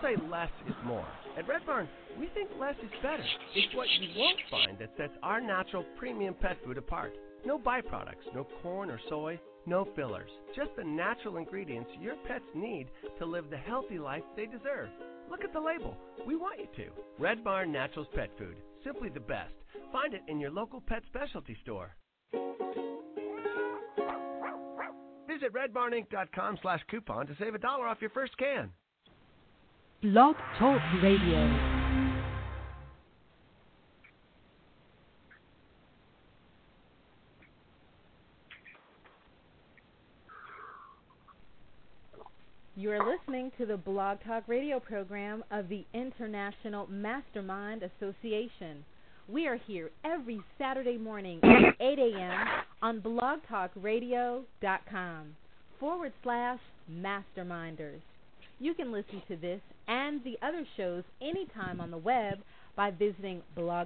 say less is more. At Red Barn, we think less is better. It's what you won't find that sets our natural premium pet food apart. No byproducts, no corn or soy, no fillers. Just the natural ingredients your pets need to live the healthy life they deserve. Look at the label. We want you to. Red Barn Naturals Pet Food. Simply the best. Find it in your local pet specialty store. Visit redbarninc.com/coupon to save $1 off your first can. Blog Talk Radio. You are listening to the Blog Talk Radio program of the International Mastermind Association. We are here every Saturday morning at 8 a.m. on blogtalkradio.com/masterminders. You can listen to this and the other shows anytime on the web by visiting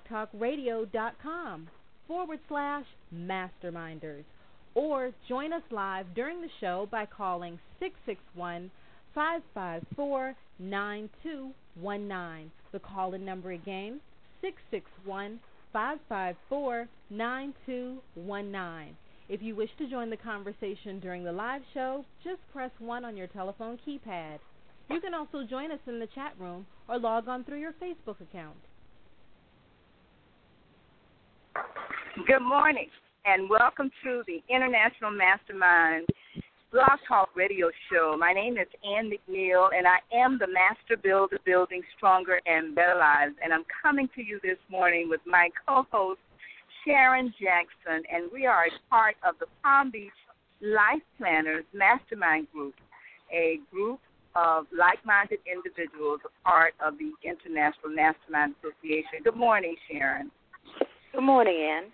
blogtalkradio.com/masterminders. Or join us live during the show by calling 661-554-9219. The call-in number again, 661-554-9219. If you wish to join the conversation during the live show, just press 1 on your telephone keypad. You can also join us in the chat room or log on through your Facebook account. Good morning, and welcome to the International Mastermind Blog Talk Radio Show. My name is Ann McNeil, and I am the Master Builder Building Stronger and Better Lives, and I'm coming to you this morning with my co-host, Sharon Jackson, and we are a part of the Palm Beach Life Planners Mastermind Group, a group of like-minded individuals, a part of the International Mastermind Association. Good morning, Sharon. Good morning, Ann.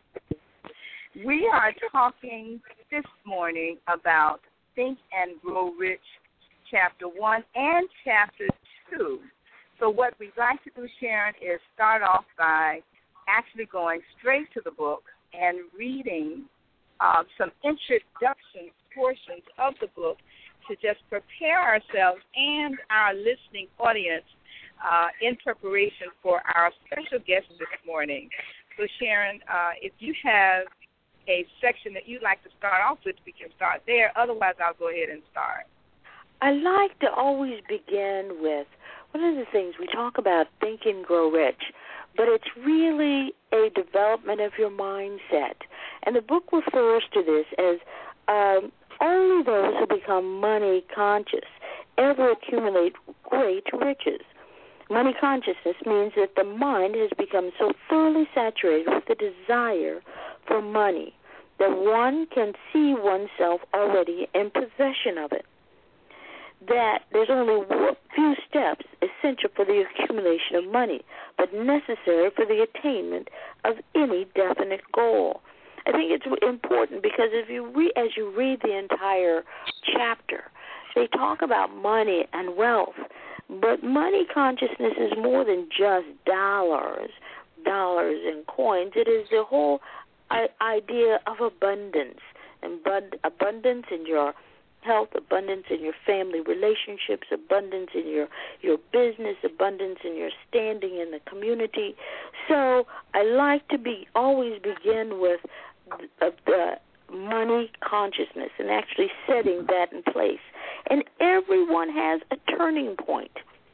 We are talking this morning about Think and Grow Rich, Chapter 1 and Chapter 2. So what we'd like to do, Sharon, is start off by actually going straight to the book and reading some introduction portions of the book to just prepare ourselves and our listening audience in preparation for our special guest this morning. So, Sharon, if you have a section that you'd like to start off with, we can start there. Otherwise, I'll go ahead and start. I like to always begin with one of the things we talk about, Think and Grow Rich, but it's really a development of your mindset. And the book refers to this as only those who become money conscious ever accumulate great riches. Money consciousness means that the mind has become so thoroughly saturated with the desire for money that one can see oneself already in possession of it. That there's only a few steps essential for the accumulation of money, but necessary for the attainment of any definite goal. I think it's important because as you read the entire chapter, they talk about money and wealth. But money consciousness is more than just dollars and coins. It is the whole idea of abundance, and abundance in your health, abundance in your family relationships, abundance in your business, abundance in your standing in the community. So I like to always begin with the money consciousness and actually setting that in place. And everyone has a turning point.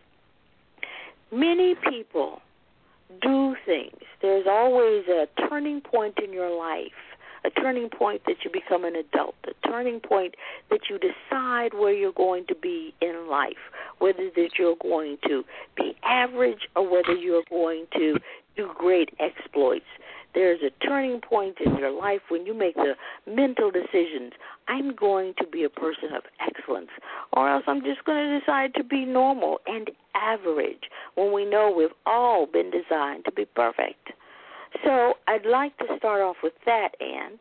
Many people do things. There's always a turning point in your life, a turning point that you become an adult, a turning point that you decide where you're going to be in life, whether that you're going to be average or whether you're going to do great exploits. There's a turning point in your life when you make the mental decisions, I'm going to be a person of excellence, or else I'm just going to decide to be normal and average, when we know we've all been designed to be perfect. So I'd like to start off with that, Ann.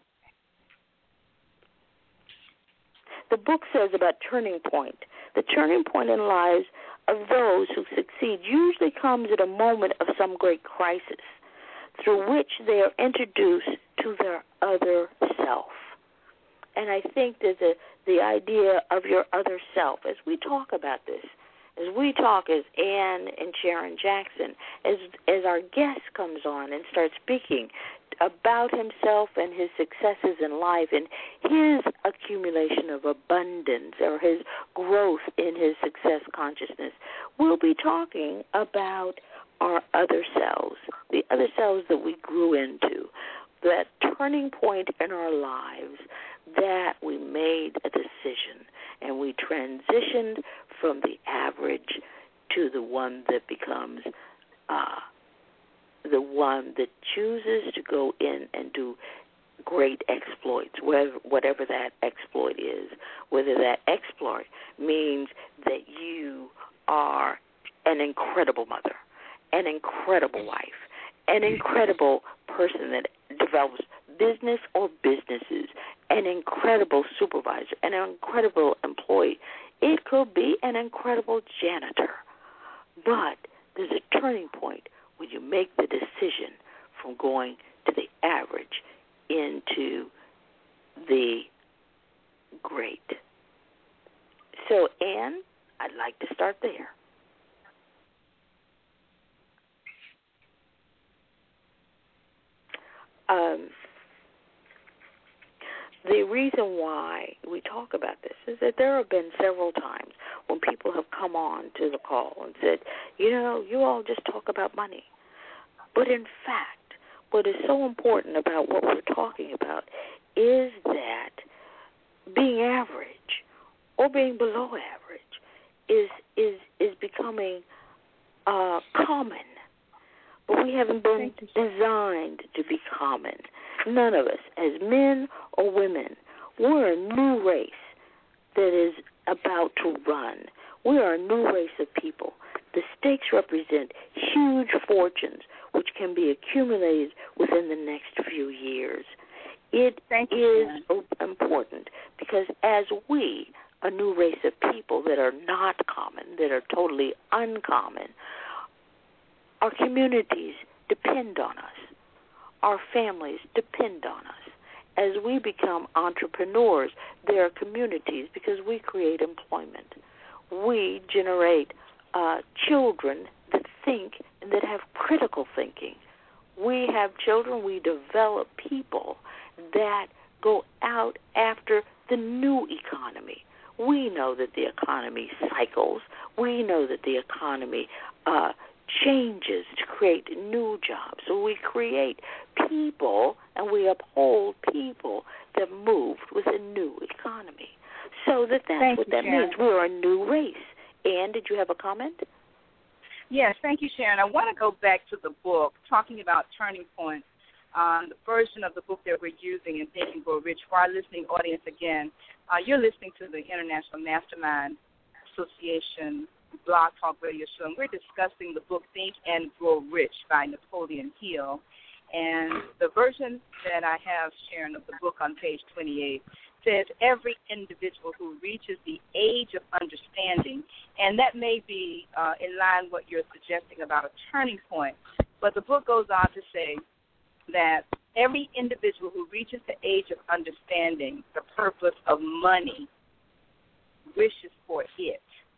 The book says about turning point. The turning point in lives of those who succeed usually comes at a moment of some great crisis, through which they are introduced to their other self. And I think that the idea of your other self, as we talk about this, as we talk, as Ann and Sharon Jackson, as our guest comes on and starts speaking about himself and his successes in life and his accumulation of abundance or his growth in his success consciousness, we'll be talking about our other selves, the other selves that we grew into, that turning point in our lives that we made a decision and we transitioned from the average to the one that becomes the one that chooses to go in and do great exploits, whatever that exploit is, whether that exploit means that you are an incredible mother, an incredible wife, an incredible person that develops business or businesses, an incredible supervisor, an incredible employee. It could be an incredible janitor. But there's a turning point when you make the decision from going to the average into the great. So, Ann, I'd like to start there. The reason why we talk about this is that there have been several times when people have come on to the call and said, you all just talk about money. But in fact, what is so important about what we're talking about is that being average or being below average is becoming common. But we haven't been designed to be common. None of us, as men or women, we're a new race that is about to run. We are a new race of people. The stakes represent huge fortunes which can be accumulated within the next few years. It is important because as we, a new race of people that are not common, that are totally uncommon, our communities depend on us. Our families depend on us. As we become entrepreneurs, there are communities because we create employment. We generate children that think and that have critical thinking. We have children, we develop people that go out after the new economy. We know that the economy cycles. We know that the economy changes to create new jobs. So we create people and we uphold people that moved with a new economy. So that's what that means. We're a new race. Ann, did you have a comment? Yes, thank you, Sharon. I want to go back to the book, talking about turning points, the version of the book that we're using in Think and Grow Rich. For our listening audience, again, you're listening to the International Mastermind Association Blog Talk Radio Show, and we're discussing the book Think and Grow Rich by Napoleon Hill. And the version that I have, Sharon, of the book on page 28 says every individual who reaches the age of understanding, and that may be in line what you're suggesting about a turning point, but the book goes on to say that every individual who reaches the age of understanding the purpose of money wishes for it.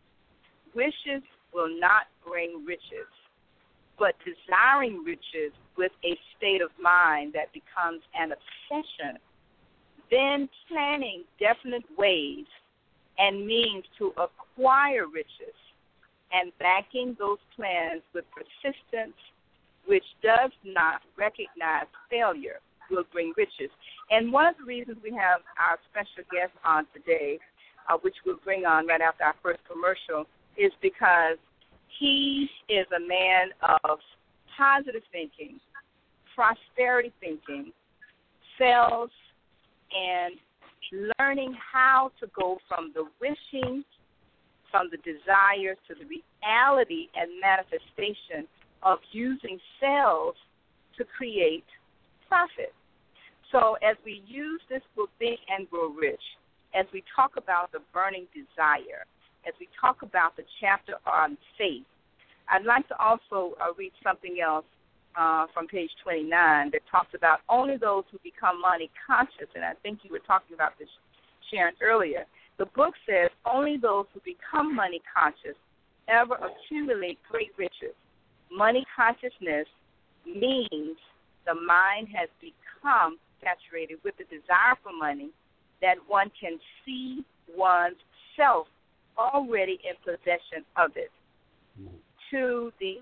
Wishes will not bring riches, but desiring riches with a state of mind that becomes an obsession, then planning definite ways and means to acquire riches and backing those plans with persistence, which does not recognize failure, will bring riches. And one of the reasons we have our special guest on today, which we'll bring on right after our first commercial, is because he is a man of positive thinking, prosperity thinking, sales, and learning how to go from the wishing, from the desire to the reality and manifestation of using sales to create profit. So as we use this book, Think and Grow Rich, as we talk about the burning desire, as we talk about the chapter on faith, I'd like to also read something else from page 29 that talks about only those who become money conscious, and I think you were talking about this, Sharon, earlier. The book says only those who become money conscious ever accumulate great riches. Money consciousness means the mind has become saturated with the desire for money that one can see one's self already in possession of it. To the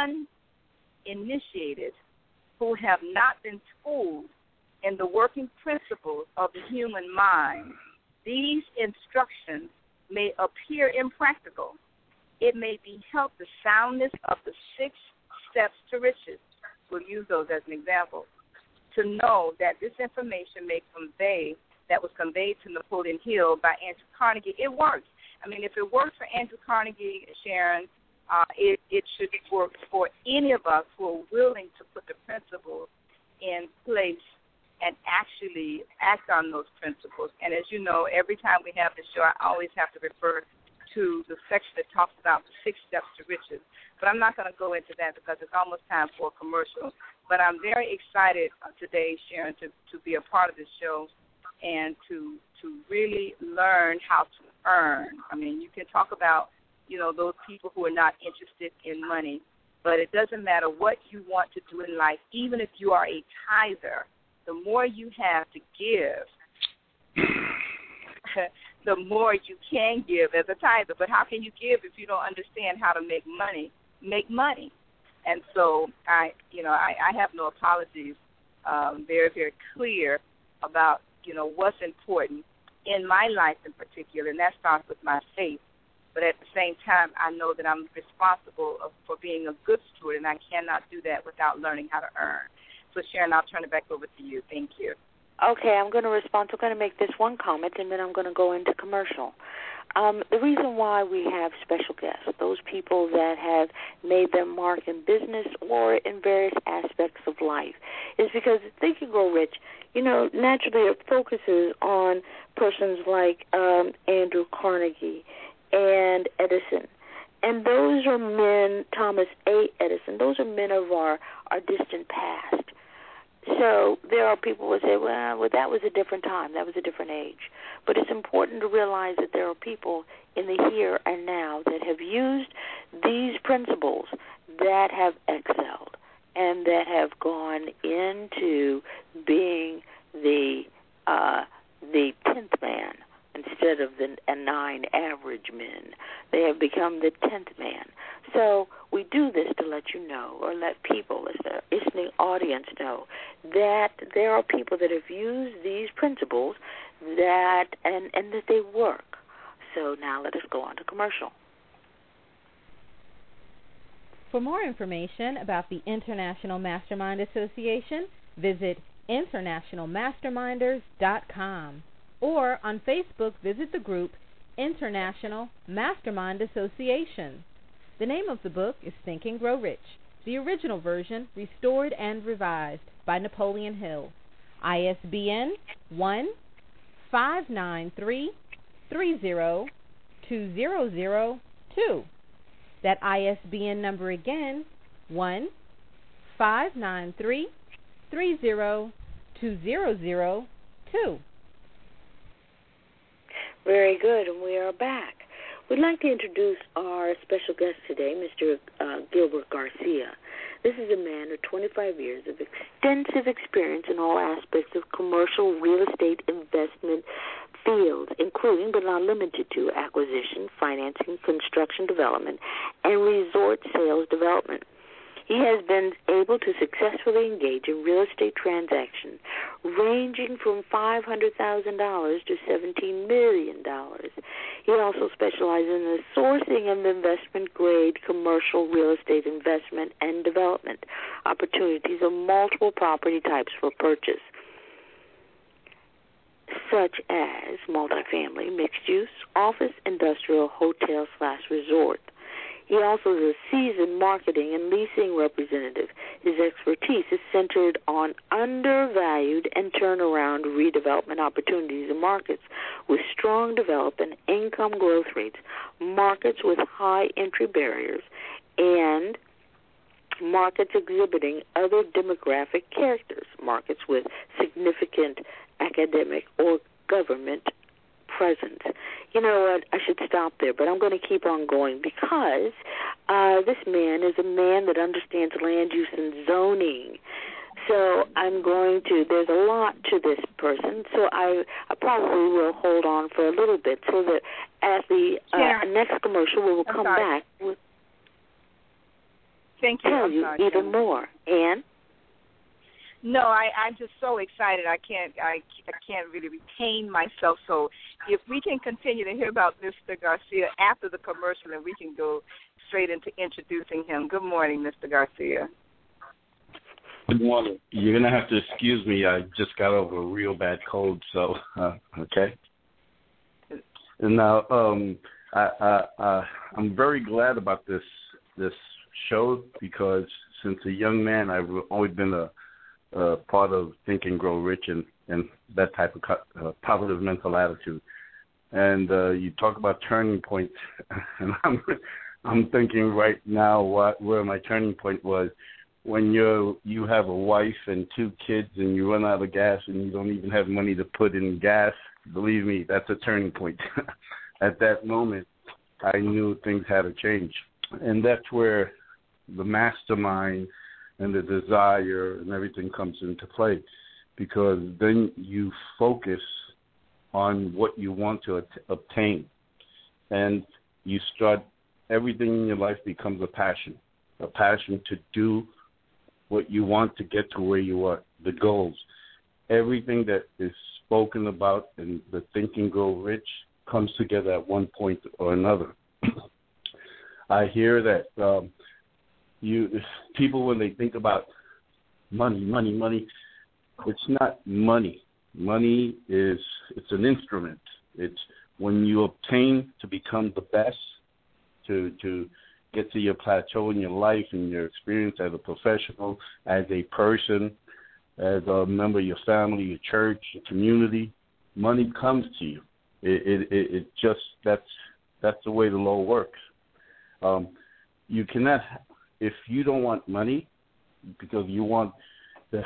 uninitiated who have not been schooled in the working principles of the human mind, these instructions may appear impractical. It may be helped the soundness of the 6 steps to riches. We'll use those as an example. To know that this information that was conveyed to Napoleon Hill by Andrew Carnegie, it works. I mean, if it works for Andrew Carnegie, Sharon, it should work for any of us who are willing to put the principles in place and actually act on those principles. And as you know, every time we have this show, I always have to refer to the section that talks about the 6 steps to riches. But I'm not going to go into that because it's almost time for a commercial. But I'm very excited today, Sharon, to be a part of this show and to really learn how to earn. I mean, you can talk about, those people who are not interested in money, but it doesn't matter what you want to do in life, even if you are a tither. The more you have to give, the more you can give as a tither. But how can you give if you don't understand how to make money? Make money. And so I have no apologies. Very, very clear about, what's important in my life in particular, and that starts with my faith. But at the same time, I know that I'm responsible for being a good steward, and I cannot do that without learning how to earn. So, Sharon, I'll turn it back over to you. Thank you. Okay, I'm going to respond. I'm going to make this one comment, and then I'm going to go into commercial. The reason why we have special guests, those people that have made their mark in business or in various aspects of life, is because Think and Grow Rich, naturally it focuses on persons like Andrew Carnegie and Edison. And those are men, Thomas A. Edison, those are men of our distant past. So there are people who say, well, that was a different time. That was a different age. But it's important to realize that there are people in the here and now that have used these principles that have excelled and that have gone into being the 10th man instead of the 9 average men. They have become the 10th man. So we do this to let you know, or let people, as the listening audience know, that there are people that have used these principles that and that they work. So now let us go on to commercial. For more information about the International Mastermind Association, visit internationalmasterminders.com. Or on Facebook, visit the group International Mastermind Association. The name of the book is Think and Grow Rich, the original version restored and revised by Napoleon Hill. ISBN 1-593-30-2002. That ISBN number again, 1-593-30-2002. Very good, and we are back. We'd like to introduce our special guest today, Mr. Gilbert Garcia. This is a man of 25 years of extensive experience in all aspects of commercial real estate investment fields, including but not limited to acquisition, financing, construction development, and resort sales development. He has been able to successfully engage in real estate transactions ranging from $500,000 to $17 million. He also specializes in the sourcing of investment-grade commercial real estate investment and development opportunities of multiple property types for purchase, such as multifamily, mixed-use, office, industrial, hotel/resort. He also is a seasoned marketing and leasing representative. His expertise is centered on undervalued and turnaround redevelopment opportunities in markets with strong development income growth rates, markets with high entry barriers, and markets exhibiting other demographic characters, markets with significant academic or government presence. You know what? I should stop there, but I'm going to keep on going because this man is a man that understands land use and zoning. So there's a lot to this person, so I probably will hold on for a little bit so that at the next commercial we will come back with tell you even more. Ann? No, I'm just so excited. I can't really retain myself. So if we can continue to hear about Mr. Garcia after the commercial, and we can go straight into introducing him. Good morning, Mr. Garcia. Good morning. You're going to have to excuse me. I just got over a real bad cold, so, okay. And now I'm very glad about this show because since a young man, I've always been a part of Think and Grow Rich and that type of positive mental attitude. And you talk about turning points, and I'm thinking right now where my turning point was. When you have a wife and 2 kids and you run out of gas and you don't even have money to put in gas, believe me, that's a turning point. At that moment, I knew things had to change. And that's where the mastermind and the desire and everything comes into play, because then you focus on what you want to obtain. And you start, everything in your life becomes a passion to do what you want to get to where you are, the goals. Everything that is spoken about in the Think and Grow Rich comes together at one point or another. I hear that people, when they think about money, it's not money. Money it's an instrument. It's when you obtain to become the best, to get to your plateau in your life and your experience as a professional, as a person, as a member of your family, your church, your community, money comes to you. It just that's the way the law works. You cannot, if you don't want money because you want to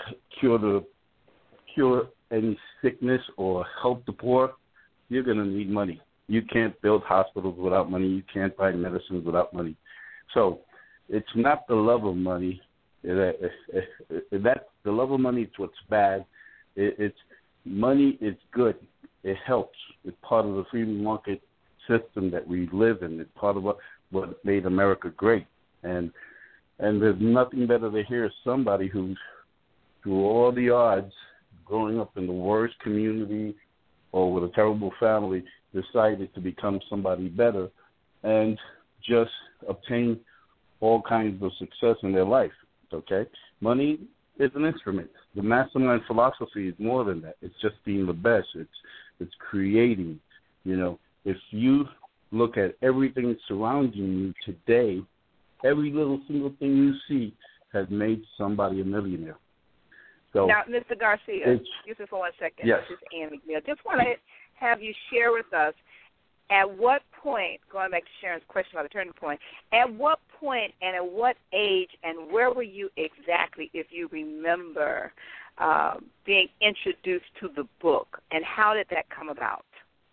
cure any sickness or help the poor, you're going to need money. You can't build hospitals without money. You can't buy medicines without money. So it's not the love of money. The love of money is what's bad. It's money is good. It helps. It's part of the free market system that we live in. It's part of what made America great. And there's nothing better to hear somebody who's, through all the odds, growing up in the worst community or with a terrible family, decided to become somebody better and just obtain all kinds of success in their life, okay? Money is an instrument. The mastermind philosophy is more than that. It's just being the best. It's creating. You know, if you look at everything surrounding you today, every little single thing you see has made somebody a millionaire. So now, Mr. Garcia, excuse me for 1 second. Yes. This is Ann McNeil. Just want to have you share with us at what point, going back to Sharon's question about the turning point, at what point and at what age and where were you exactly, if you remember, being introduced to the book, and how did that come about?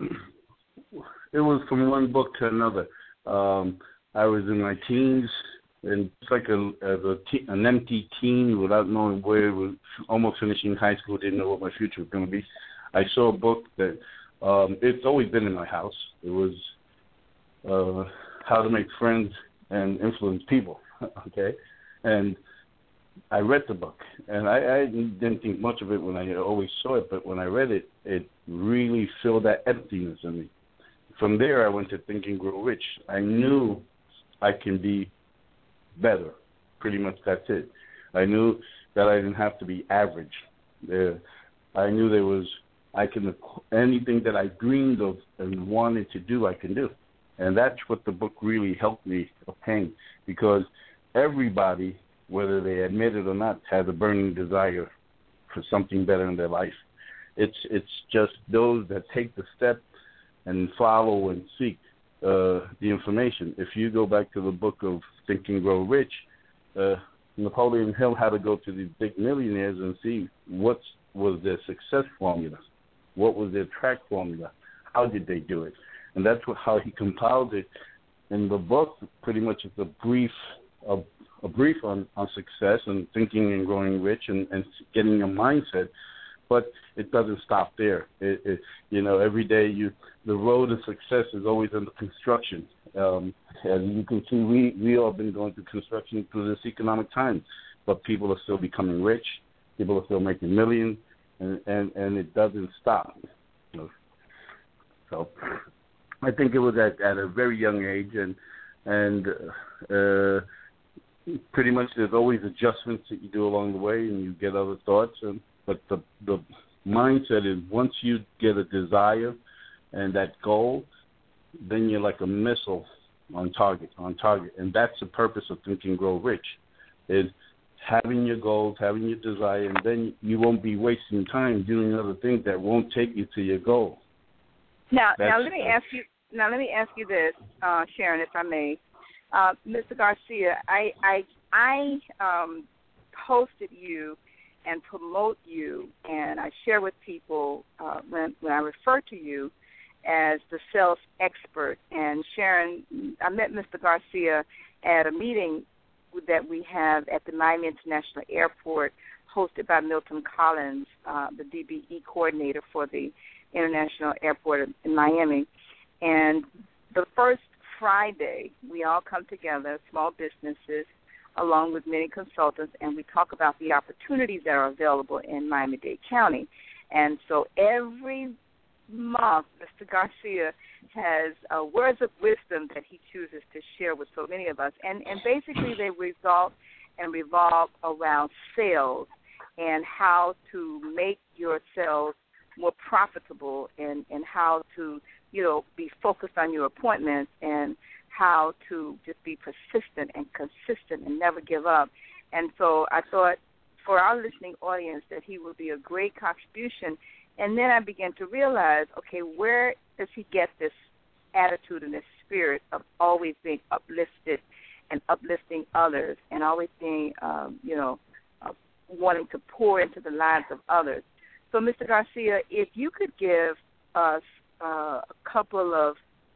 It was from one book to another. I was in my teens, and it's like an empty teen without knowing where it was, almost finishing high school, didn't know what my future was going to be. I saw a book that it's always been in my house. It was How to Make Friends and Influence People, okay? And I read the book, and I didn't think much of it when I always saw it, but when I read it, it really filled that emptiness in me. From there, I went to Think and Grow Rich. I knew I can be better. Pretty much that's it. I knew that I didn't have to be average. I knew there was, anything that I dreamed of and wanted to do, I can do. And that's what the book really helped me obtain, because everybody, whether they admit it or not, has a burning desire for something better in their life. It's just those that take the step and follow and seek the information. If you go back to the book of Think and Grow Rich, Napoleon Hill had to go to these big millionaires and see what was their success formula, what was their track formula, how did they do it? And that's how he compiled it in the book. Pretty much it's a brief on success and thinking and growing rich and getting a mindset. But it doesn't stop there. Every day the road to success is always under construction. As you can see, we all been going through construction through this economic time, but people are still becoming rich. People are still making millions, and it doesn't stop. So I think it was at a very young age, and pretty much there's always adjustments that you do along the way, and you get other thoughts. But the mindset is once you get a desire and that goal, then you're like a missile on target. And that's the purpose of Think and Grow Rich, is having your goals, having your desire, and then you won't be wasting time doing other things that won't take you to your goal. Now let me ask you this, Sharon, if I may. Mr. Garcia, I hosted you and promote you, and I share with people when I refer to you as the sales expert. And Sharon, I met Mr. Garcia at a meeting that we have at the Miami International Airport, hosted by Milton Collins, the DBE coordinator for the International Airport in Miami. And the first Friday, we all come together, small businesses, along with many consultants, and we talk about the opportunities that are available in Miami-Dade County. And so every month, Mr. Garcia has words of wisdom that he chooses to share with so many of us. And basically they revolve around sales and how to make your sales more profitable and how to, be focused on your appointments and how to just be persistent and consistent and never give up. And so I thought for our listening audience that he would be a great contribution. And then I began to realize, okay, where does he get this attitude and this spirit of always being uplifted and uplifting others and always being, wanting to pour into the lives of others? So, Mr. Garcia, if you could give us a couple of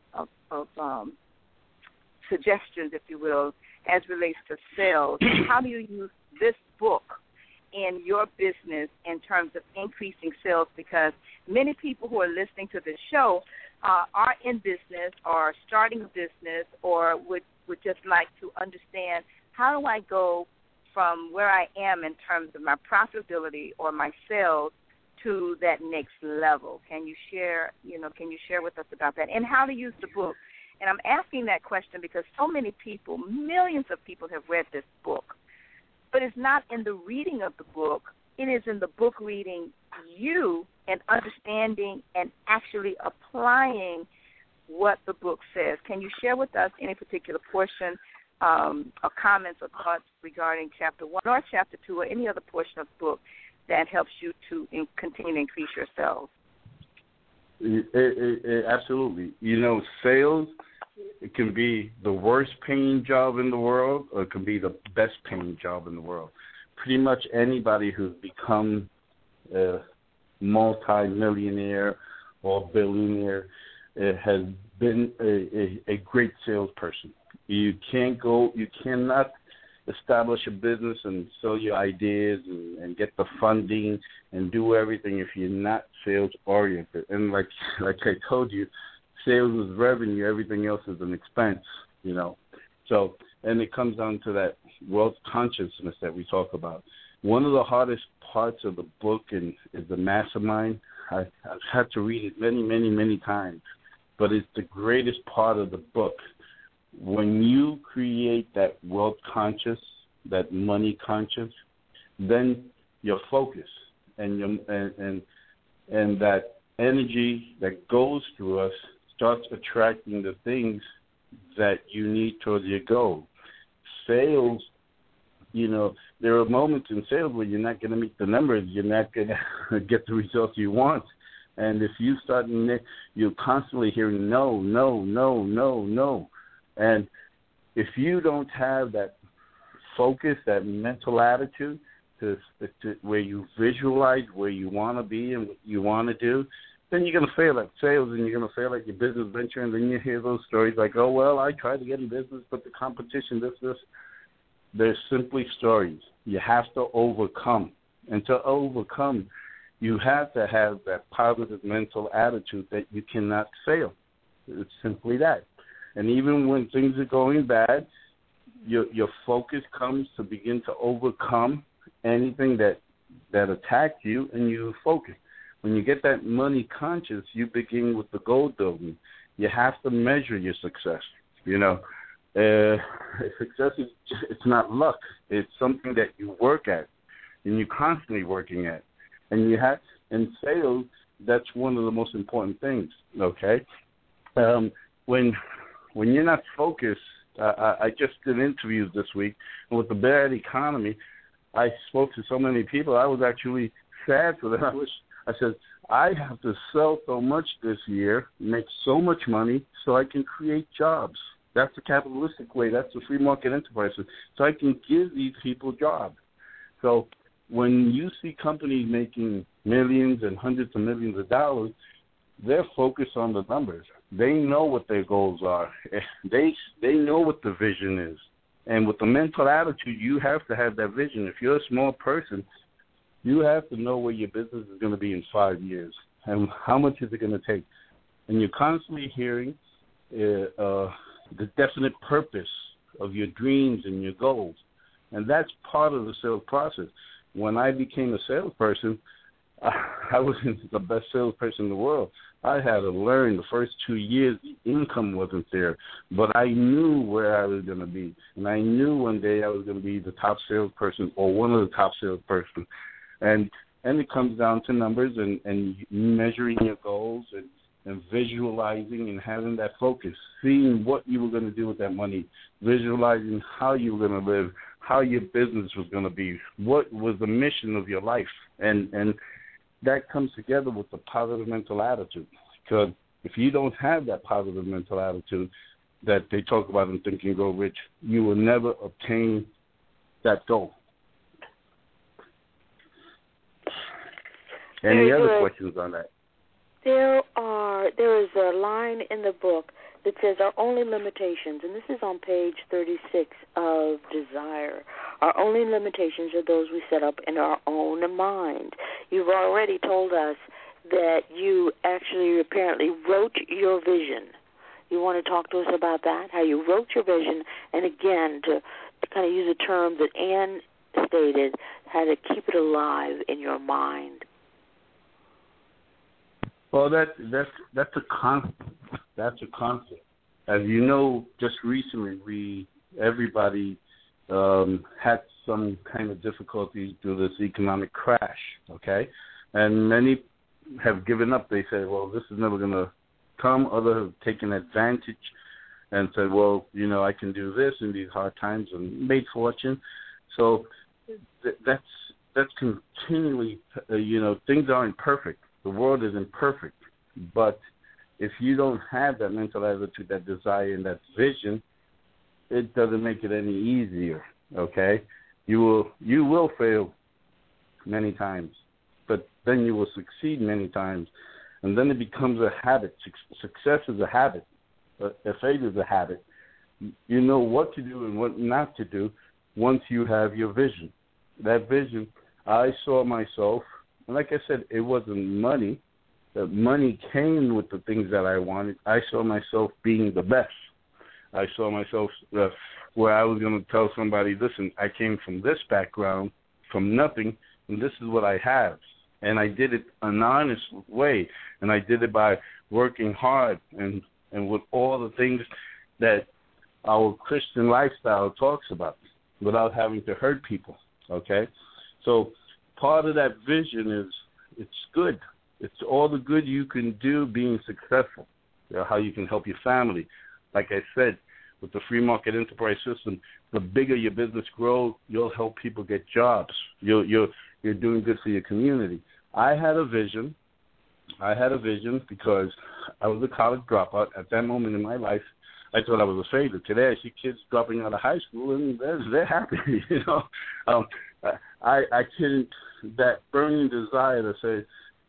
suggestions, if you will, as relates to sales, how do you use this book in your business in terms of increasing sales? Because many people who are listening to this show are in business or starting a business or would just like to understand, how do I go from where I am in terms of my profitability or my sales to that next level? Can you share with us about that and how to use the book? And I'm asking that question because so many people, millions of people have read this book, but it's not in the reading of the book. It is in the book reading you and understanding and actually applying what the book says. Can you share with us any particular portion or comments or thoughts regarding Chapter 1 or Chapter 2 or any other portion of the book that helps you to continue to increase your sales? Absolutely. Sales, it can be the worst paying job in the world or it can be the best paying job in the world. Pretty much anybody who's become a multi-millionaire or billionaire has been a great salesperson. You cannot establish a business and sell your ideas and get the funding and do everything if you're not sales oriented. And like I told you, sales is revenue, everything else is an expense, So, and it comes down to that wealth consciousness that we talk about. One of the hardest parts of the book is the mastermind. I've had to read it many, many, many times, but it's the greatest part of the book. When you create that wealth conscious, that money conscious, then your focus and that energy that goes through us starts attracting the things that you need towards your goal. Sales, there are moments in sales where you're not going to meet the numbers, you're not going to get the results you want. And if you start, you're constantly hearing no, no, no, no, no. And if you don't have that focus, that mental attitude to where you visualize where you want to be and what you want to do, then you're going to fail at sales and you're going to fail at your business venture, and then you hear those stories like, oh, well, I tried to get in business, but the competition, this. They're simply stories. You have to overcome. And to overcome, you have to have that positive mental attitude that you cannot fail. It's simply that. And even when things are going bad, your focus comes to begin to overcome anything that attacks you, and you focus. When you get that money conscious, you begin with the goal building. You have to measure your success. Success it's not luck. It's something that you work at, and you're constantly working at. And you have in sales, that's one of the most important things. Okay, when you're not focused, I just did interviews this week, and with the bad economy, I spoke to so many people. I was actually sad for them. I said, I have to sell so much this year, make so much money, so I can create jobs. That's the capitalistic way. That's the free market enterprise. So I can give these people jobs. So when you see companies making millions and hundreds of millions of dollars, they're focused on the numbers. They know what their goals are. They know what the vision is. And with the mental attitude, you have to have that vision. If you're a small person, you have to know where your business is going to be in 5 years and how much is it going to take. And you're constantly hearing the definite purpose of your dreams and your goals. And that's part of the sales process. When I became a salesperson, I wasn't the best salesperson in the world. I had to learn the first 2 years the income wasn't there, but I knew where I was going to be. And I knew one day I was going to be the top salesperson or one of the top salespersons. And it comes down to numbers and measuring your goals and visualizing and having that focus, seeing what you were going to do with that money, visualizing how you were going to live, how your business was going to be, what was the mission of your life. And that comes together with the positive mental attitude. Because if you don't have that positive mental attitude that they talk about in Think and Grow Rich, you will never obtain that goal. Any other questions on that? There is a line in the book that says our only limitations, and this is on page 36 of Desire. Our only limitations are those we set up in our own mind. You've already told us that you actually apparently wrote your vision. You want to talk to us about that, how you wrote your vision, and again, to kind of use a term that Ann stated, how to keep it alive in your mind. Well, that's a concept. That's a concept. As you know, just recently, everybody had some kind of difficulties due to this economic crash, okay? And many have given up. They said, well, this is never going to come. Others have taken advantage and said, well, I can do this in these hard times and made fortune. So that's continually, things aren't perfect. The world isn't perfect, but if you don't have that mental attitude, that desire, and that vision, it doesn't make it any easier, okay? You will fail many times, but then you will succeed many times, and then it becomes a habit. Success is a habit. Failure is a habit. You know what to do and what not to do once you have your vision. That vision, I saw myself. And like I said, it wasn't money. The money came with the things that I wanted. I saw myself being the best. I saw myself where I was going to tell somebody, listen, I came from this background, from nothing, and this is what I have. And I did it an honest way, and I did it by working hard and with all the things that our Christian lifestyle talks about without having to hurt people, okay? So part of that vision is it's good. It's all the good you can do being successful, how you can help your family. Like I said, with the free market enterprise system, the bigger your business grows, you'll help people get jobs. You're doing good for your community. I had a vision because I was a college dropout. At that moment in my life, I thought I was a failure. Today, I see kids dropping out of high school, and they're happy, I couldn't, that burning desire to say,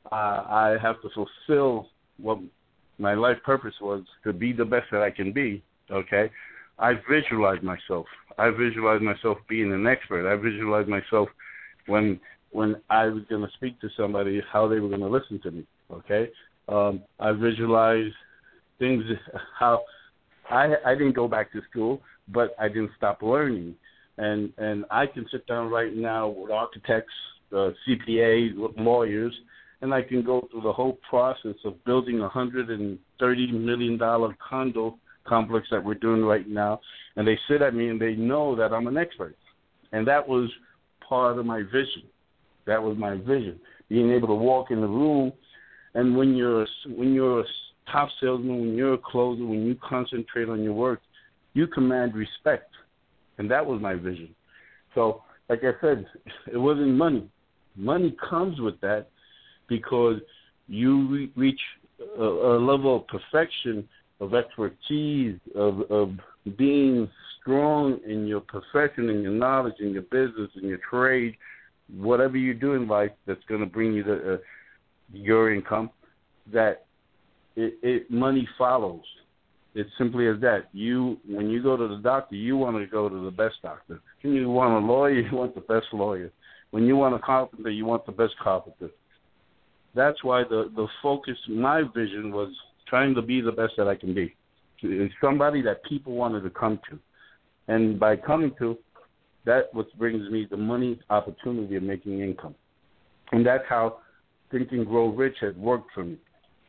I have to fulfill what my life purpose was, to be the best that I can be, okay? I visualize myself. I visualize myself being an expert. I visualize myself when I was going to speak to somebody, how they were going to listen to me, okay? I visualize things, how I didn't go back to school, but I didn't stop learning. And I can sit down right now with architects, CPAs, with lawyers, and I can go through the whole process of building a $130 million condo complex that we're doing right now. And they sit at me and they know that I'm an expert. And that was part of my vision. That was my vision, being able to walk in the room. And when you're a top salesman, when you're a closer, when you concentrate on your work, you command respect. And that was my vision. So, like I said, it wasn't money. Money comes with that because you reach a level of perfection, of expertise, of being strong in your profession, in your knowledge, in your business, in your trade, whatever you do in life that's going to bring you your income, that money follows. It's simply as that. When you go to the doctor, you want to go to the best doctor. When you want a lawyer, you want the best lawyer. When you want a carpenter, you want the best carpenter. That's why the focus, my vision was trying to be the best that I can be. It's somebody that people wanted to come to. And by coming to, that what brings me the money opportunity of making income. And that's how Think and Grow Rich had worked for me.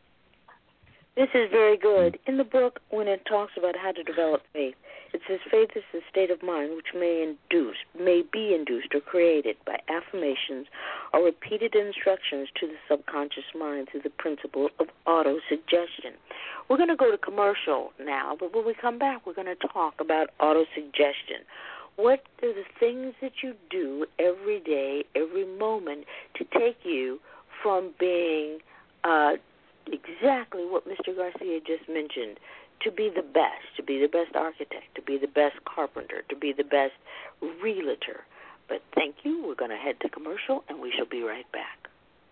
This is very good. In the book, when it talks about how to develop faith, it says faith is a state of mind which may be induced or created by affirmations or repeated instructions to the subconscious mind through the principle of autosuggestion. We're going to go to commercial now, but when we come back, we're going to talk about autosuggestion. What are the things that you do every day, every moment, to take you from being exactly what Mr. Garcia just mentioned, to be the best architect, to be the best carpenter, to be the best realtor. But thank you. We're going to head to commercial, and we shall be right back.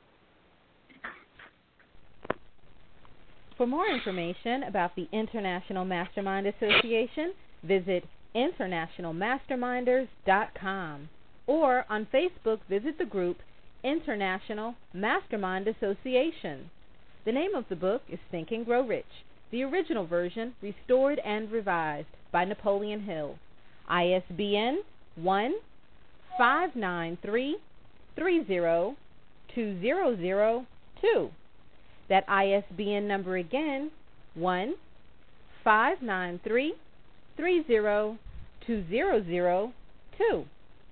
For more information about the International Mastermind Association, visit internationalmasterminders.com, or on Facebook, visit the group International Mastermind Association. The name of the book is Think and Grow Rich, the original version restored and revised by Napoleon Hill. ISBN 1-593-30-2002. That ISBN number again, 1-593-30-2002.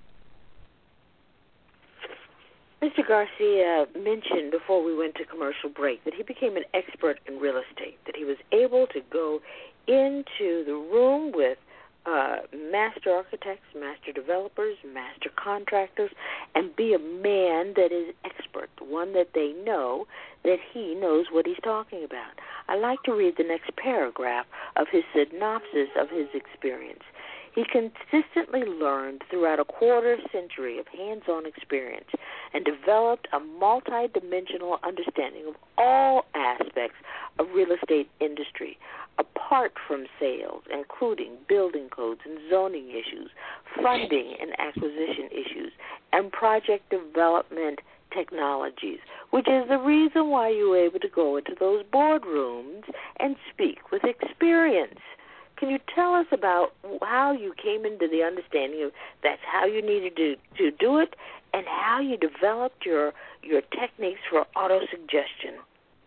Mr. Garcia mentioned before we went to commercial break that he became an expert in real estate, that he was able to go into the room with master architects, master developers, master contractors, and be a man that is expert, one that they know that he knows what he's talking about. I'd like to read the next paragraph of his synopsis of his experience. He consistently learned throughout a quarter century of hands-on experience and developed a multidimensional understanding of all aspects of real estate industry, apart from sales, including building codes and zoning issues, funding and acquisition issues, and project development technologies, which is the reason why you were able to go into those boardrooms and speak with experience. Can you tell us about how you came into the understanding of that's how you needed to do it, and how you developed your techniques for autosuggestion?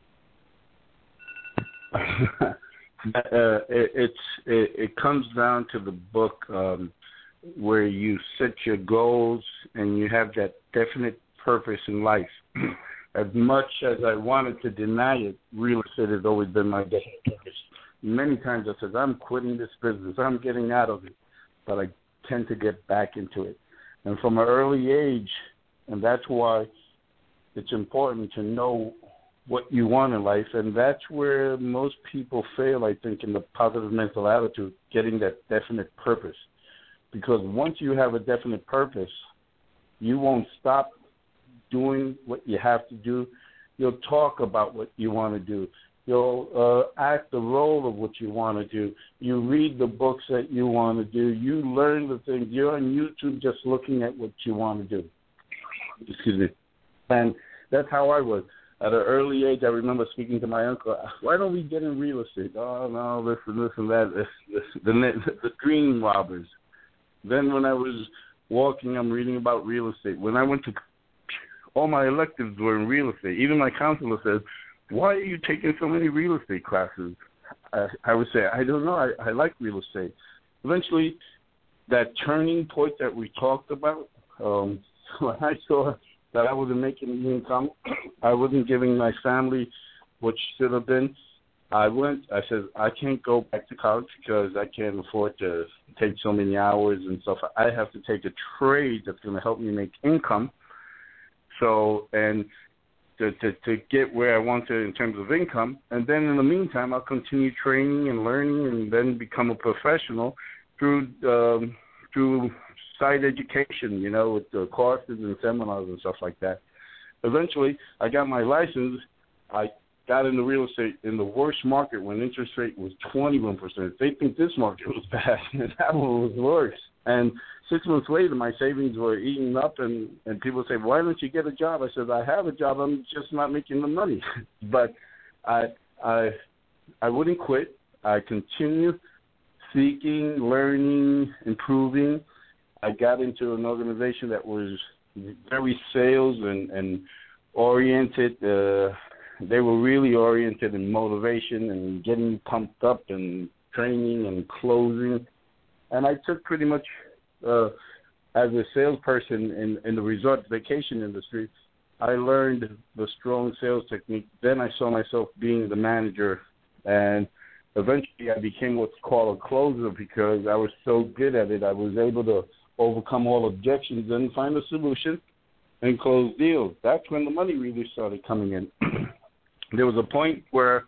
It comes down to the book where you set your goals and you have that definite purpose in life. As much as I wanted to deny it, real estate has always been my definite purpose. Many times I said, I'm quitting this business, I'm getting out of it, but I tend to get back into it. And from an early age, and that's why it's important to know what you want in life, and that's where most people fail, I think, in the positive mental attitude, getting that definite purpose. Because once you have a definite purpose, you won't stop doing what you have to do. You'll talk about what you want to do. You'll act the role of what you want to do. You read the books that you want to do. You learn the things. You're on YouTube just looking at what you want to do. Excuse me. And that's how I was. At an early age, I remember speaking to my uncle, why don't we get in real estate? Oh, no, this and that. The dream robbers. Then when I was walking, I'm reading about real estate. When I went to, all my electives were in real estate. Even my counselor said, why are you taking so many real estate classes? I would say, I don't know. I like real estate. Eventually, that turning point that we talked about, when I saw that I wasn't making the income, I wasn't giving my family what should have been, I said, I can't go back to college because I can't afford to take so many hours and stuff. I have to take a trade that's going to help me make income. So, and to get where I want to in terms of income. And then in the meantime, I'll continue training and learning and then become a professional through side education, with the courses and seminars and stuff like that. Eventually, I got my license. I got into real estate in the worst market when interest rate was 21%. They think this market was bad, and that one was worse. And 6 months later, my savings were eating up, and people say, why don't you get a job? I said, I have a job. I'm just not making the money. But I wouldn't quit. I continued seeking, learning, improving. I got into an organization that was very sales and oriented. They were really oriented in motivation and getting pumped up and training and closing. And I took pretty much, as a salesperson in the resort vacation industry, I learned the strong sales technique. Then I saw myself being the manager, and eventually I became what's called a closer because I was so good at it. I was able to overcome all objections and find a solution and close deals. That's when the money really started coming in. There was a point where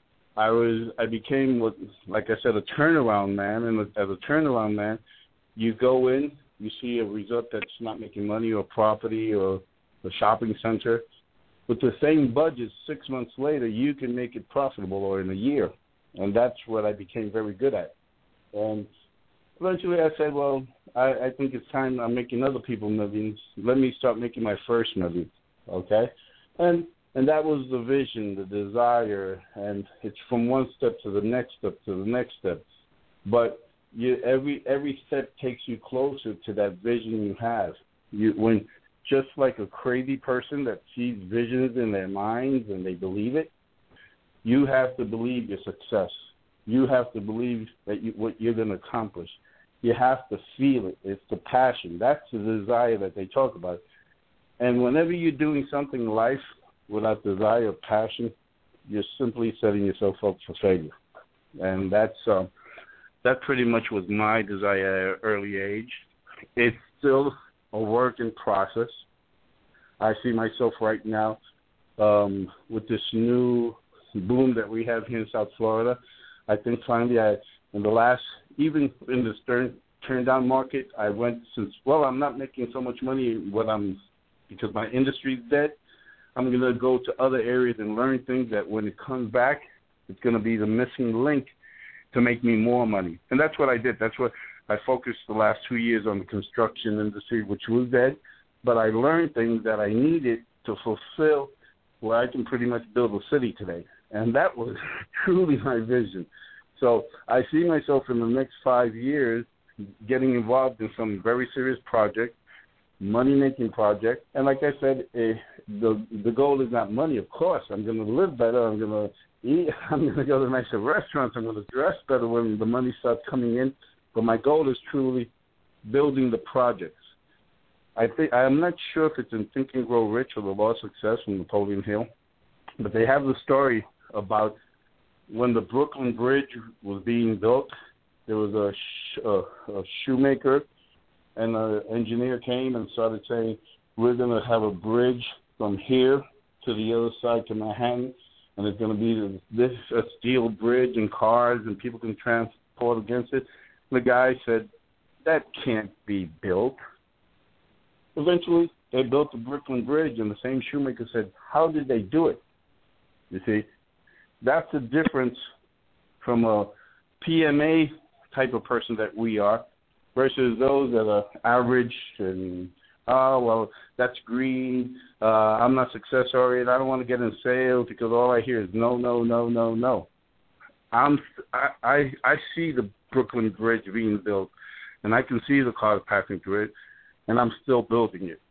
I became what, like I said, a turnaround man. And as a turnaround man, you go in, you see a resort that's not making money or property or a shopping center. With the same budget, 6 months later, you can make it profitable or in a year. And that's what I became very good at. And eventually I said, well, I think it's time I'm making other people millions. Let me start making my first million, okay? And that was the vision, the desire, and it's from one step to the next step to the next step. But every step takes you closer to that vision you have. When just like a crazy person that sees visions in their minds and they believe it, you have to believe your success. You have to believe that what you're going to accomplish. You have to feel it. It's the passion. That's the desire that they talk about. And whenever you're doing something in life without desire or passion, you're simply setting yourself up for failure. And that pretty much was my desire at an early age. It's still a work in process. I see myself right now with this new boom that we have here in South Florida. I think finally even in this turn down market, I'm not making so much money because my industry's dead. I'm going to go to other areas and learn things that when it comes back, it's going to be the missing link to make me more money. And that's what I did. That's what I focused the last 2 years on, the construction industry, which was dead. But I learned things that I needed to fulfill where I can pretty much build a city today. And that was truly my vision. So I see myself in the next 5 years getting involved in some very serious projects, money-making projects. And like I said, the goal is not money, of course. I'm going to live better. I'm going to eat. I'm going to go to nicer restaurants. I'm going to dress better when the money starts coming in. But my goal is truly building the projects. I'm not sure if it's in Think and Grow Rich or The Law of Success from Napoleon Hill, but they have the story about when the Brooklyn Bridge was being built. There was a shoemaker and an engineer came and started saying, we're going to have a bridge from here to the other side to Manhattan, and it's going to be this steel bridge and cars and people can transport against it. The guy said, that can't be built. Eventually, They built the Brooklyn Bridge, and the same shoemaker said, how did they do it? You see, that's the difference from a PMA type of person that we are versus those that are average and, oh, well, that's greed. I'm not success-oriented. I don't want to get in sales because all I hear is no, no, no, no, no. I see the Brooklyn Bridge being built, and I can see the cars passing through it, and I'm still building it.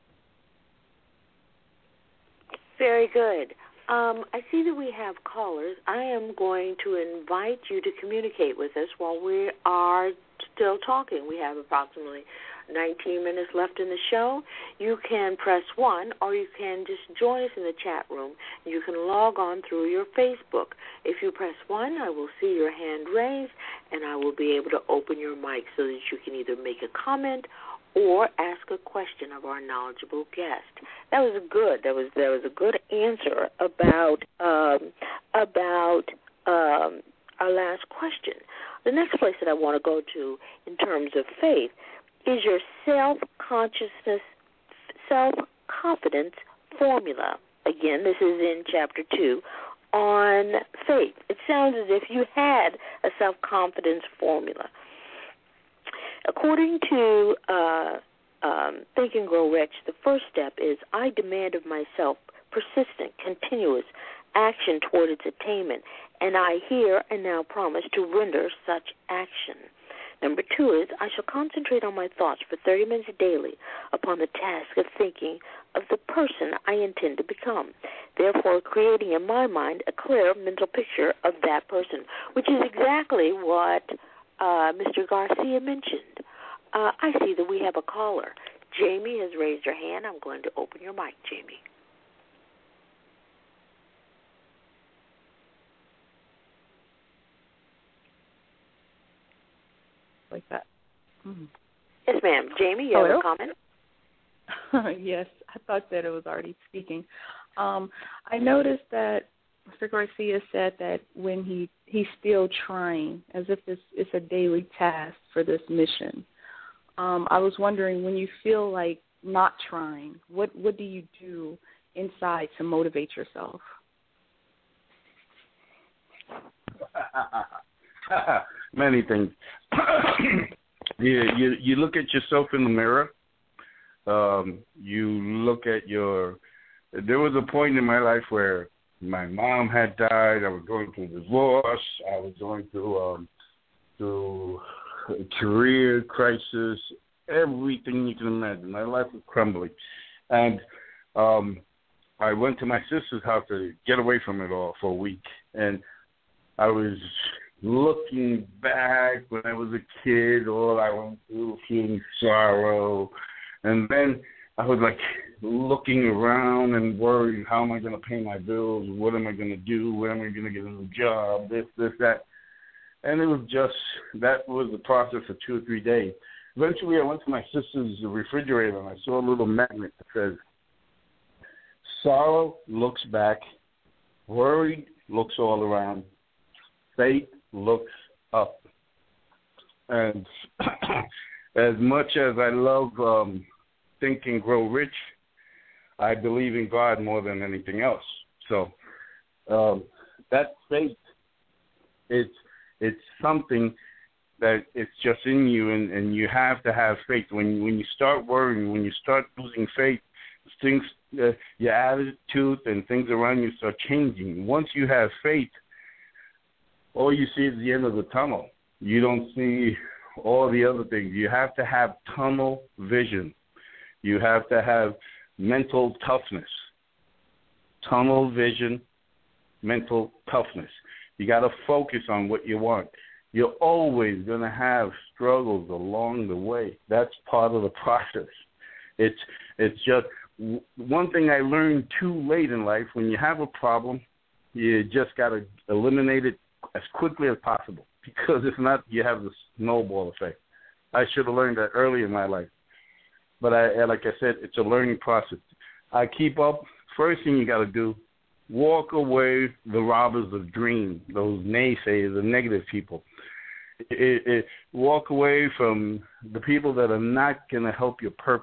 Very good. I see that we have callers. I am going to invite you to communicate with us while we are still talking. We have approximately 19 minutes left in the show. You can press 1, or you can just join us in the chat room. You can log on through your Facebook. If you press 1, I will see your hand raised, and I will be able to open your mic so that you can either make a comment or ask a question of our knowledgeable guest. That was good. There was a good answer about our last question. The next place that I want to go to in terms of faith is your self-confidence formula. Again, this is in Chapter 2 on faith. It sounds as if you had a self-confidence formula. According to Think and Grow Rich, the first step is I demand of myself persistent, continuous action toward its attainment, and I here and now promise to render such action. Number 2 is I shall concentrate on my thoughts for 30 minutes daily upon the task of thinking of the person I intend to become, therefore creating in my mind a clear mental picture of that person, which is exactly what Mr. Garcia mentioned. I see that we have a caller. Jamie has raised her hand. I'm going to open your mic, Jamie. Like that. Mm-hmm. Yes, ma'am. Jamie, you have a comment? Yes, I thought that it was already speaking. I noticed that Mr. Garcia said that when he's still trying, as if it's a daily task for this mission. I was wondering, when you feel like not trying, what do you do inside to motivate yourself? Many things. You look at yourself in the mirror. You look at there was a point in my life where my mom had died. I was going through a divorce. I was going through a career crisis, everything you can imagine. My life was crumbling. And I went to my sister's house to get away from it all for a week. And I was looking back when I was a kid, all I went through, feeling sorrow. And then I was like looking around and worried, how am I going to pay my bills? What am I going to do? Where am I going to get a new job? This, that. And it was just, that was the process for 2 or 3 days. Eventually I went to my sister's refrigerator and I saw a little magnet that says, sorrow looks back, worried looks all around, faith looks up. And as much as I love Think and Grow Rich, I believe in God more than anything else. So that faith, it's something that it's just in you, and you have to have faith. When you start worrying, when you start losing faith, things, your attitude and things around you start changing. Once you have faith, all you see is the end of the tunnel. You don't see all the other things. You have to have tunnel vision. You have to have mental toughness. Tunnel vision, mental toughness. You got to focus on what you want. You're always going to have struggles along the way. That's part of the process. It's just one thing I learned too late in life. When you have a problem, you just got to eliminate it as quickly as possible, because if not, you have the snowball effect. I should have learned that early in my life. But like I said, it's a learning process. I keep up. First thing you got to do, walk away the robbers of dreams, those naysayers, the negative people. Walk away from the people that are not going to help your purpose.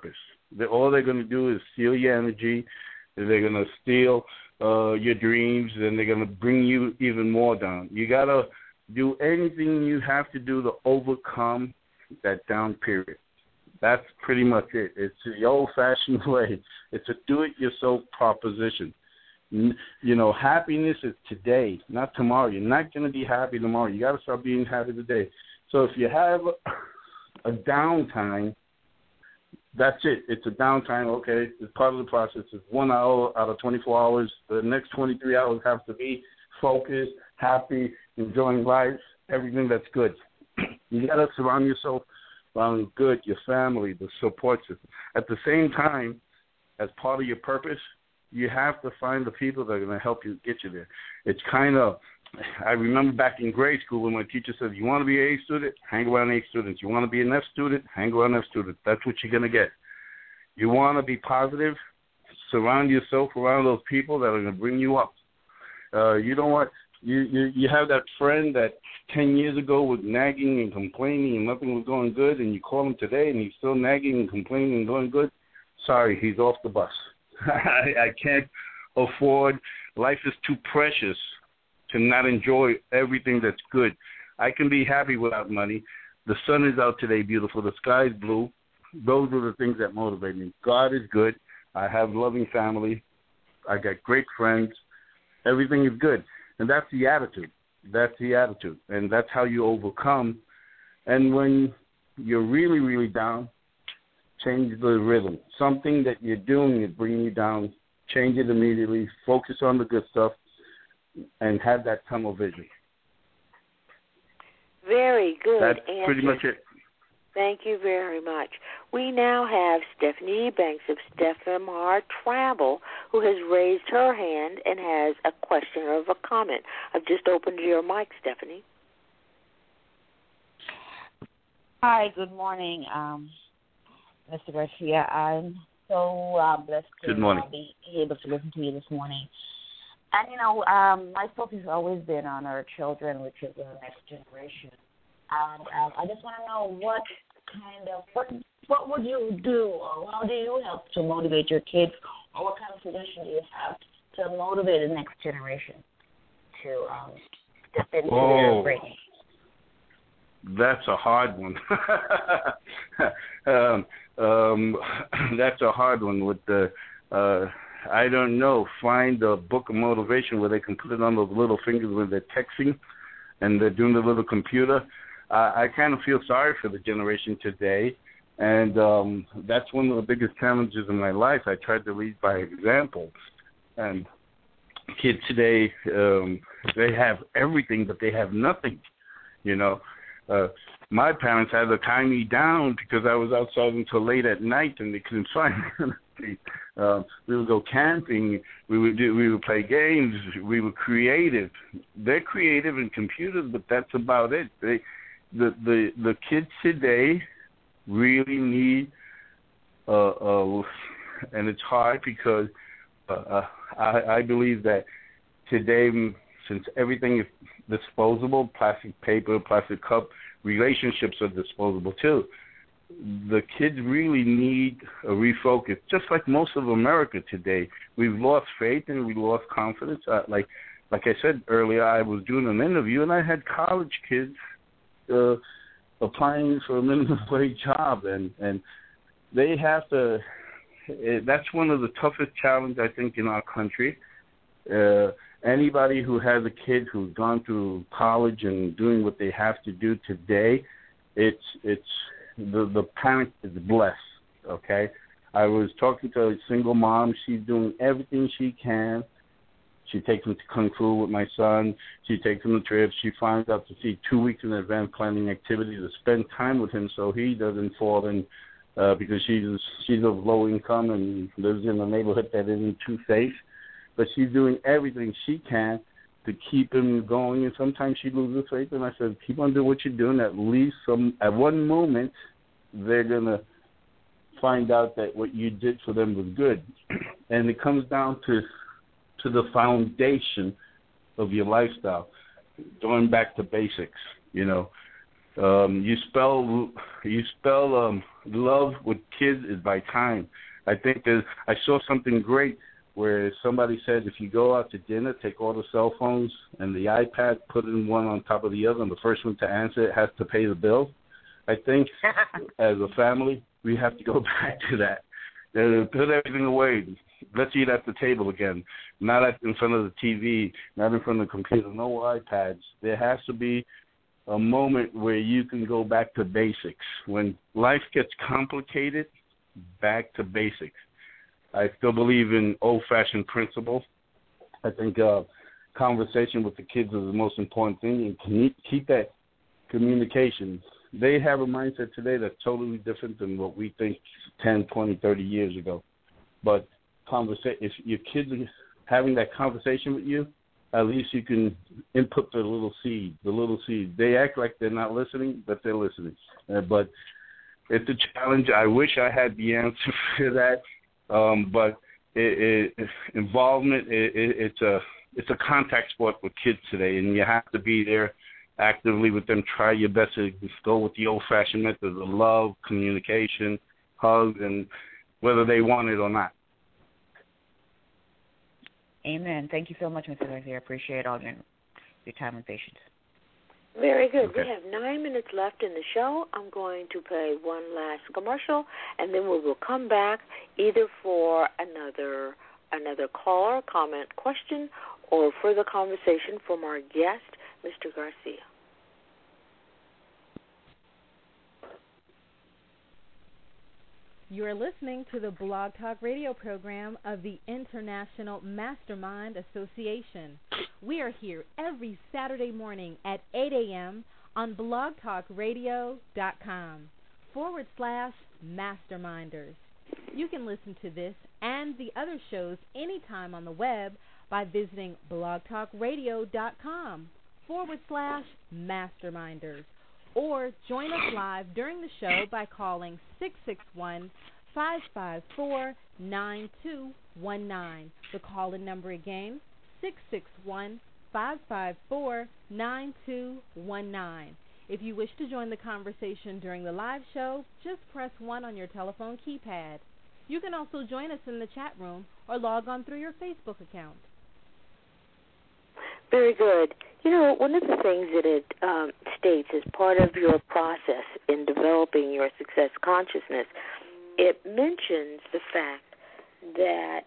All they're going to do is steal your energy. They're going to steal your dreams, and they're going to bring you even more down. You got to do anything you have to do to overcome that down period. That's pretty much it. It's the old-fashioned way. It's a do-it-yourself proposition. Happiness is today, not tomorrow. You're not going to be happy tomorrow. You got to start being happy today. So if you have a downtime, that's it. It's a downtime. Okay, it's part of the process. It's 1 hour out of 24 hours. The next 23 hours have to be focused, happy, enjoying life, everything that's good. You got to surround yourself around good, your family, the support system. At the same time, as part of your purpose, you have to find the people that are going to help you get you there. It's kind of, I remember back in grade school when my teacher said, you want to be an A student, hang around A students. You want to be an F student, hang around F students. That's what you're going to get. You want to be positive, surround yourself around those people that are going to bring you up. You don't want, you have that friend that 10 years ago was nagging and complaining and nothing was going good, and you call him today and he's still nagging and complaining and going good. Sorry, he's off the bus. I can't afford. Life is too precious to not enjoy everything that's good. I can be happy without money. The sun is out today, beautiful. The sky is blue. Those are the things that motivate me. God is good. I have loving family. I got great friends. Everything is good. And that's the attitude. That's the attitude. And that's how you overcome. And when you're really, really down, change the rhythm. Something that you're doing is bringing you down. Change it immediately. Focus on the good stuff and have that tunnel vision. Very good. That's pretty much it. Thank you very much. We now have Stephanie Banks of Stephemar Travel, who has raised her hand and has a question or a comment. I've just opened your mic, Stephanie. Hi, good morning, Mr. Garcia. I'm so blessed to be able to listen to you this morning. And, my focus has always been on our children, which is the next generation. And I just want to know what would you do, or how do you help to motivate your kids, or what kind of suggestion do you have to motivate the next generation to step into their greatness? That's a hard one. That's a hard one with the, I don't know, find a book of motivation where they can put it on those little fingers when they're texting and they're doing the little computer. I kind of feel sorry for the generation today, and that's one of the biggest challenges in my life. I tried to lead by example, and kids today, they have everything, but they have nothing, My parents had to tie me down because I was outside until late at night and they couldn't find me. We would go camping. We would play games. We were creative. They're creative in computers, but that's about it. The kids today really need, and it's hard because I believe that today, since everything is disposable, plastic paper, plastic cup, relationships are disposable too. The kids really need a refocus, just like most of America today. We've lost faith and we lost confidence. Like I said earlier, I was doing an interview and I had college kids applying for a minimum wage job, and they have to. That's one of the toughest challenges I think in our country. Anybody who has a kid who's gone through college and doing what they have to do today, it's the parent is blessed. Okay, I was talking to a single mom. She's doing everything she can. She takes him to Kung Fu with my son. She takes him to trips. She finds out to see 2 weeks in advance planning activities to spend time with him so he doesn't fall in because she's of low income and lives in a neighborhood that isn't too safe. But she's doing everything she can to keep him going, and sometimes she loses faith. And I said, keep on doing what you're doing. At least at one moment, they're going to find out that what you did for them was good. And it comes down to the foundation of your lifestyle, going back to basics, You spell love with kids is by time. I think I saw something great where somebody said if you go out to dinner, take all the cell phones and the iPad, put it in one on top of the other, and the first one to answer it has to pay the bill. I think as a family, we have to go back to that. Put everything away. Let's eat at the table again, not in front of the TV, not in front of the computer, no iPads. There has to be a moment where you can go back to basics. When life gets complicated, back to basics. I still believe in old-fashioned principles. I think conversation with the kids is the most important thing, and keep that communication. They have a mindset today that's totally different than what we think 10, 20, 30 years ago. But if your kids are having that conversation with you, at least you can input the little seed. They act like they're not listening, but they're listening. But it's a challenge. I wish I had the answer for that. But involvement, it's a contact sport with kids today, and you have to be there actively with them. Try your best to go with the old-fashioned methods of love, communication, hug, and whether they want it or not. Amen. Thank you so much, Mr. Garcia. I appreciate all your time and patience. Very good. Okay. We have 9 minutes left in the show. I'm going to play one last commercial, and then we will come back either for another caller, comment, question, or further conversation from our guest, Mr. Garcia. You are listening to the Blog Talk Radio program of the International Mastermind Association. We are here every Saturday morning at 8 a.m. on blogtalkradio.com/masterminders. You can listen to this and the other shows anytime on the web by visiting blogtalkradio.com/masterminders. Or join us live during the show by calling 661-554-9219. The call-in number again, 661-554-9219. If you wish to join the conversation during the live show, just press 1 on your telephone keypad. You can also join us in the chat room or log on through your Facebook account. Very good. You know, one of the things that it states as part of your process in developing your success consciousness, it mentions the fact that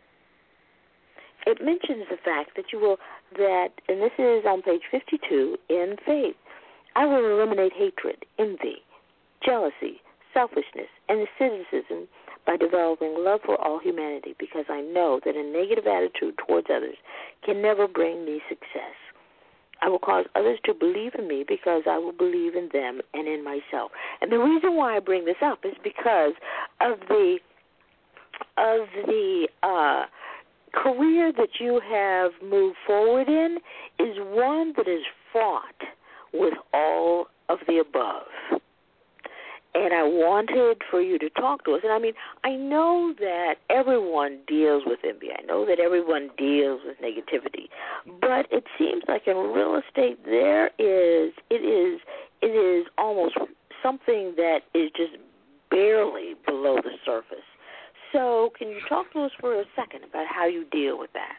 you will, and this is on page 52 in Faith, I will eliminate hatred, envy, jealousy, selfishness, and cynicism by developing love for all humanity, because I know that a negative attitude towards others can never bring me success. I will cause others to believe in me because I will believe in them and in myself. And the reason why I bring this up is because of the career that you have moved forward in is one that is fraught with all of the above. And I wanted for you to talk to us. And, I mean, I know that everyone deals with envy. I know that everyone deals with negativity. But it seems like in real estate it is almost something that is just barely below the surface. So can you talk to us for a second about how you deal with that?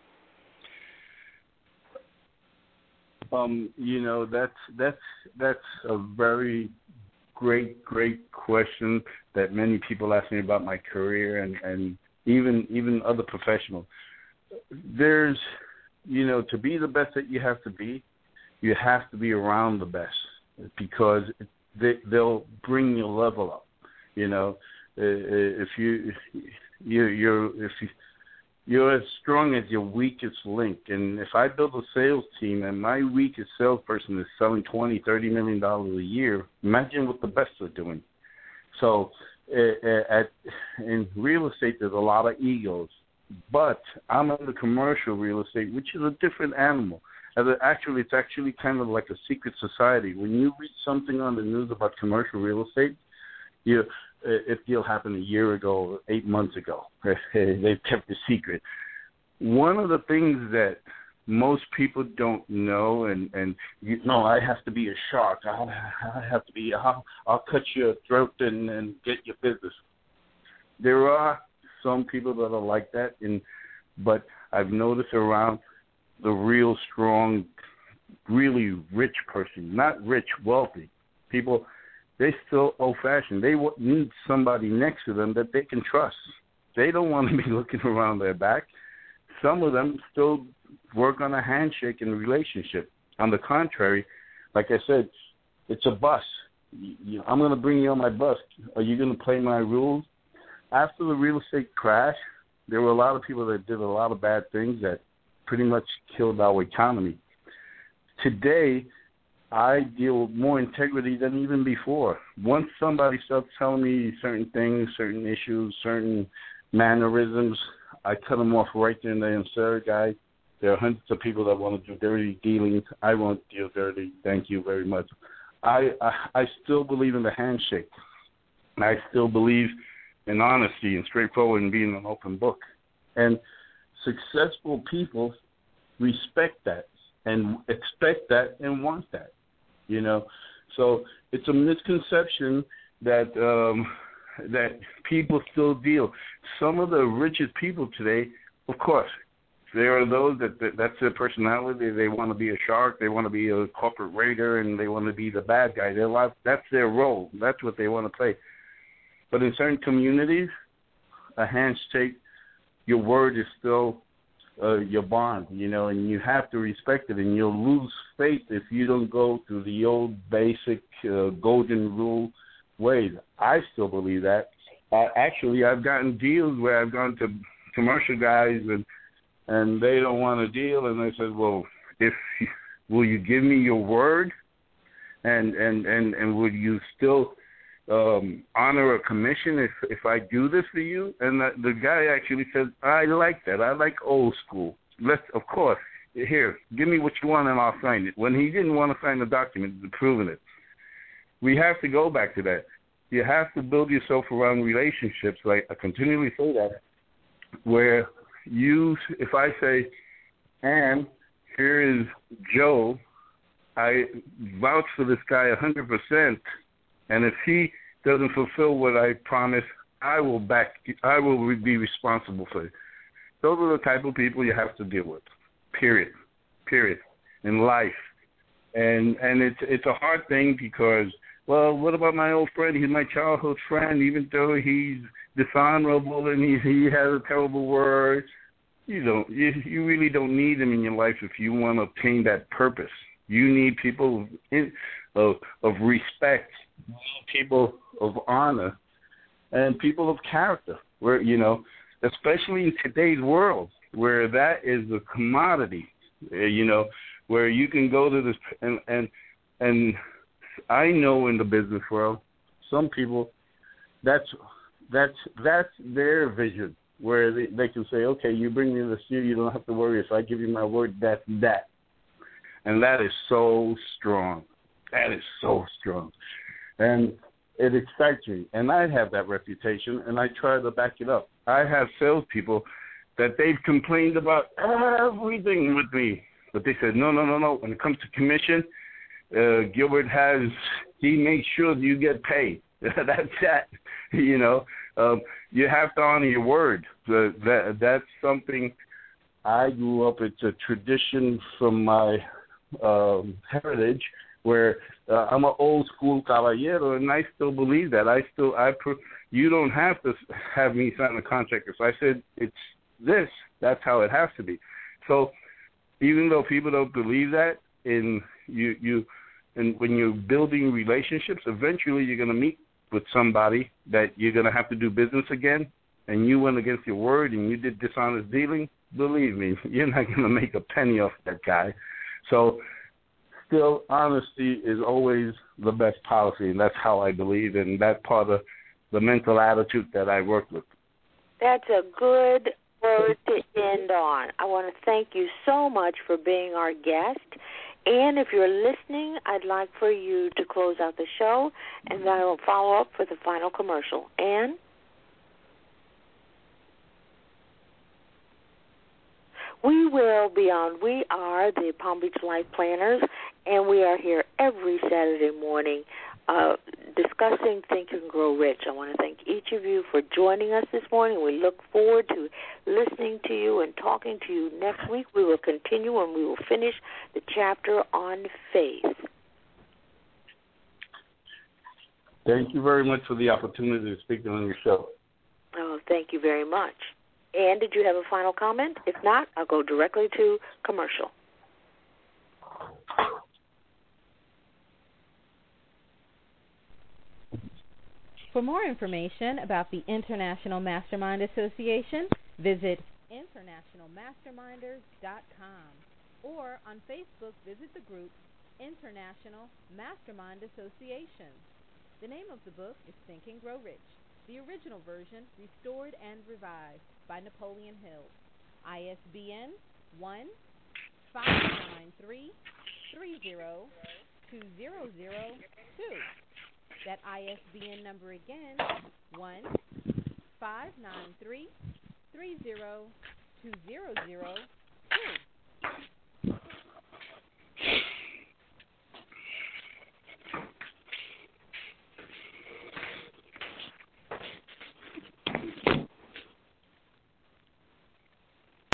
You know, that's a very great question that many people ask me about my career and even other professionals. There's, you know, to be the best that you have to be around the best, because they'll bring your level up. You know, if you're as strong as your weakest link. And if I build a sales team and my weakest salesperson is selling $20, $30 million a year, imagine what the best are doing. So in real estate, there's a lot of egos. But I'm in the commercial real estate, which is a different animal. It's actually kind of like a secret society. When you read something on the news about commercial real estate, if deal happened a year ago, 8 months ago, they've kept it secret. One of the things that most people don't know, and you know, I have to be a shark. I have to be. I'll cut your throat and get your business. There are some people that are like that, but I've noticed around the real strong, really rich person, not rich, wealthy people, they still old-fashioned. They need somebody next to them that they can trust. They don't want to be looking around their back. Some of them still work on a handshake in a relationship. On the contrary, like I said, it's a bus. I'm going to bring you on my bus. Are you going to play my rules? After the real estate crash, there were a lot of people that did a lot of bad things that pretty much killed our economy. Today, I deal with more integrity than even before. Once somebody starts telling me certain things, certain issues, certain mannerisms, I cut them off right there and then, sir, guy, there are hundreds of people that want to do dirty dealings. I won't deal dirty. Thank you very much. I still believe in the handshake. I still believe in honesty and straightforward and being an open book. And successful people respect that and expect that and want that, you know. So it's a misconception that that people still deal. Some of the richest people today, of course, there are those that's their personality. They want to be a shark. They want to be a corporate raider, and they want to be the bad guy. That's their role. That's what they want to play. But in certain communities, a handshake, your word is still your bond, you know, and you have to respect it, and you'll lose faith if you don't go through the old basic golden rule ways. I still believe that. Actually, I've gotten deals where I've gone to commercial guys and they don't want to deal, and they said, well, will you give me your word, and would you still honor a commission if I do this for you? And the guy actually said, I like that. I like old school. Of course, here, give me what you want and I'll sign it. When he didn't want to sign the document proving it. We have to go back to that. You have to build yourself around relationships, like I continually say that, where if I say, Ann, here is Joe, I vouch for this guy 100%, and if he doesn't fulfill what I promise, I will be responsible for it. Those are the type of people you have to deal with, period, in life. And it's a hard thing because, well, what about my old friend? He's my childhood friend, even though he's dishonorable and he has a terrible word. You really don't need him in your life if you want to obtain that purpose. You need people of respect, people of honor, and people of character. Where, you know, especially in today's world, where that is a commodity. You know, where you can go to this and I know in the business world, some people, that's their vision, where they can say, okay, you bring me this deal, you don't have to worry. If I give you my word, that's that. And that is so strong. That is so strong. And it excites me. And I have that reputation, and I try to back it up. I have salespeople that they've complained about everything with me. But they said, no. When it comes to commission, Gilbert he makes sure you get paid. That's that. You know, you have to honor your word. That's something I grew up. It's a tradition from my heritage, where I'm an old school caballero, and I still believe that. You don't have to have me sign a contract. If I said it's this, that's how it has to be. So even though people don't believe that, and when you're building relationships, eventually you're going to meet with somebody that you're going to have to do business again, and you went against your word and you did dishonest dealing. Believe me, you're not going to make a penny off that guy. So still, honesty is always the best policy, and that's how I believe, and that's part of the mental attitude that I work with. That's a good word to end on. I want to thank you so much for being our guest. And if you're listening, I'd like for you to close out the show, and then I will follow up for the final commercial. Ann? We will be on. We are the Palm Beach Life Planners, and we are here every Saturday morning discussing Think and Grow Rich. I want to thank each of you for joining us this morning. We look forward to listening to you and talking to you next week. We will continue and we will finish the chapter on faith. Thank you very much for the opportunity to speak on your show. Oh, thank you very much. And did you have a final comment? If not, I'll go directly to commercial. For more information about the International Mastermind Association, visit internationalmasterminders.com, or on Facebook, visit the group International Mastermind Association. The name of the book is Think and Grow Rich, the original version restored and revised by Napoleon Hill. ISBN 1-593-302-0002. That ISBN number again, 1-593-302-0002.